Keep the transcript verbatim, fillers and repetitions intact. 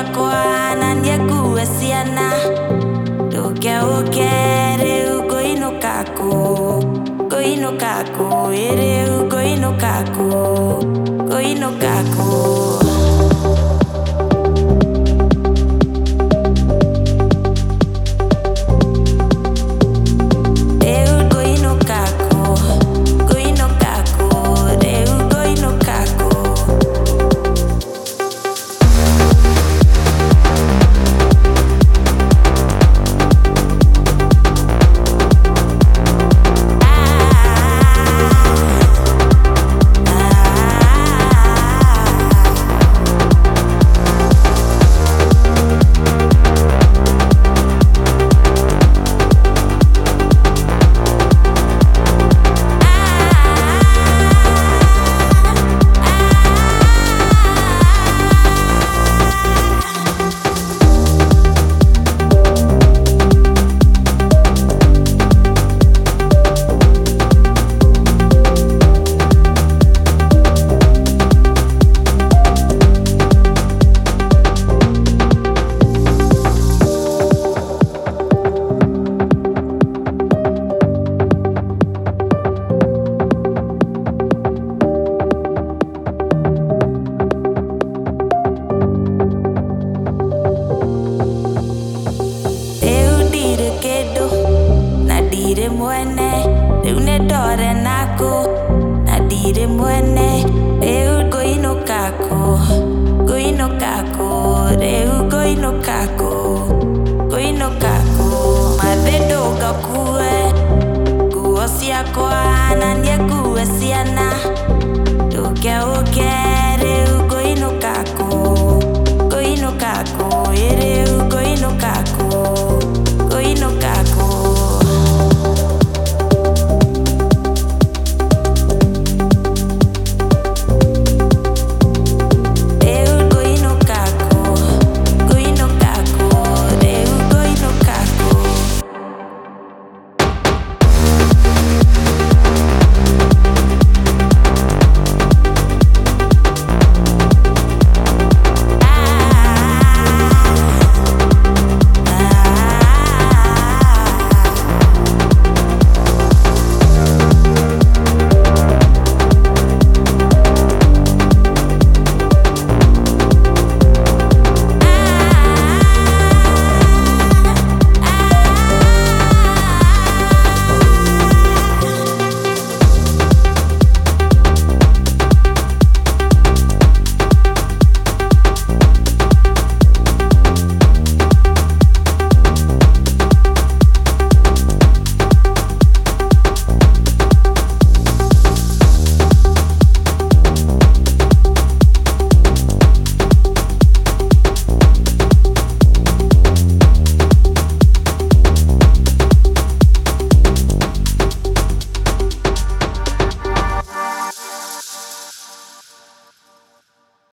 ciakwa na nie ngue ciana nduke uke riu nguinuka ku nguinuka ku riu nguinuka ku nguinuka ku mwene riu ni ndore naku na ndiri mwene riu nguinuka ku nguinuka ku riu nguinuka ku nguinuka ku mathi ndungakue nguo ciakwa na nie ngue ciana